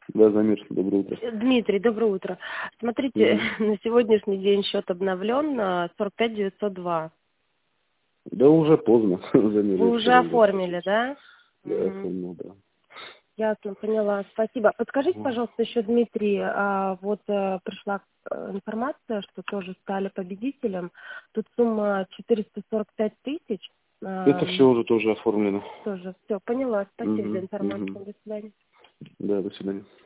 Да, Замир, доброе утро. Дмитрий, доброе утро. Смотрите, на сегодняшний день счет обновлен на 45 902. Да уже поздно, Замир, Вы я уже вчера уже оформили, спросил. да? Да, Мгм. понял, да. Ясно, поняла. Спасибо. Подскажите, Ага. пожалуйста, еще, Дмитрий, пришла информация, что тоже стали победителем. Тут сумма 445 тысяч. Это все уже тоже оформлено. Тоже все, поняла. Спасибо за Угу. информацию. До свидания. Да, до свидания.